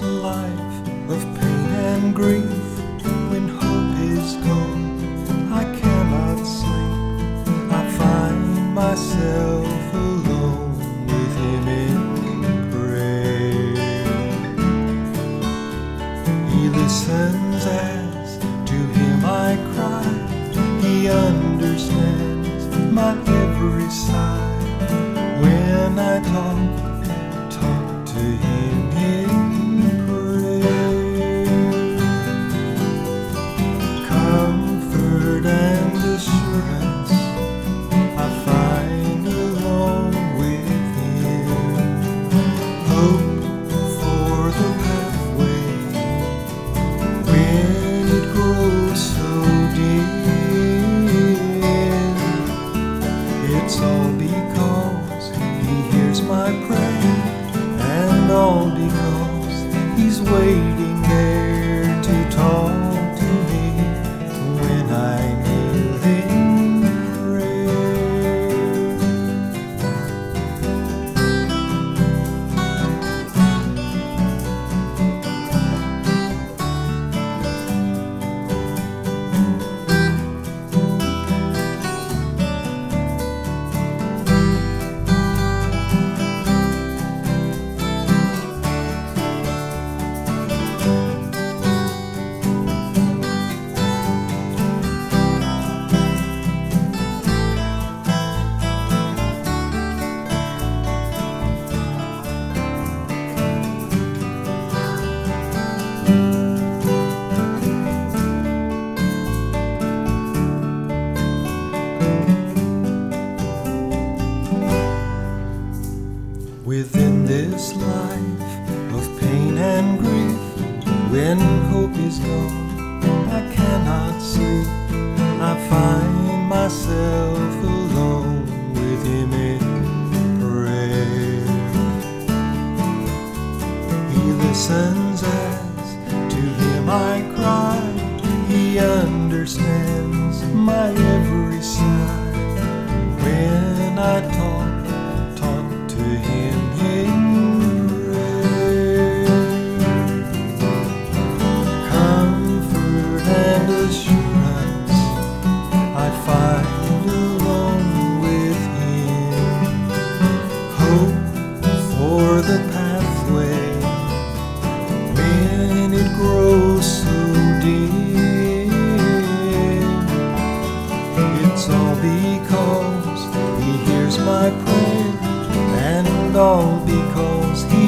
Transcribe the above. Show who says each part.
Speaker 1: life of pain and grief, when hope is gone, I cannot sleep. I find myself alone with Him in prayer. He listens as to Him I cry. He understands my every sigh. When I talk to Him in prayer, comfort and assurance I find alone with Him. Hope for the pathway when it grows so dim. It's all because He hears my prayer, and all because He's waiting there to talk to me when I kneel in within this life of pain and grief. When hope is gone, I cannot sleep. I find myself alone with Him in prayer. He listens as to Him I cry. He understands my every sigh. When I talk to Him in prayer, comfort and assurance I find alone with Him. Hope for the pathway when it grows so dim. It's all because He hears my prayer, and all because He